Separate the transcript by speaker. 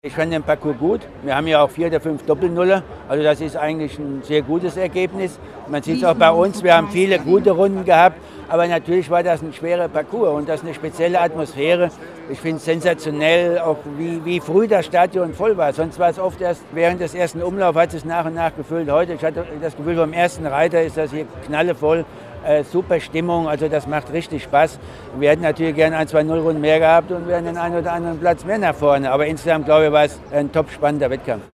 Speaker 1: Ich fand den Parcours gut. Wir haben ja auch 4 oder 5 Doppelnuller. Also das ist eigentlich ein sehr gutes Ergebnis. Man sieht es auch bei uns, wir haben viele gute Runden gehabt. Aber natürlich war das ein schwerer Parcours und das ist eine spezielle Atmosphäre. Ich finde es sensationell, auch wie früh das Stadion voll war. Sonst war es oft erst während des ersten Umlaufs, hat es nach und nach gefüllt. Heute, ich hatte das Gefühl, beim ersten Reiter ist das hier knallevoll. Super Stimmung, also das macht richtig Spaß. Wir hätten natürlich gerne 1, 2 0 Runden mehr gehabt und wären den einen oder anderen Platz mehr nach vorne. Aber insgesamt, glaube ich, war es ein top spannender Wettkampf.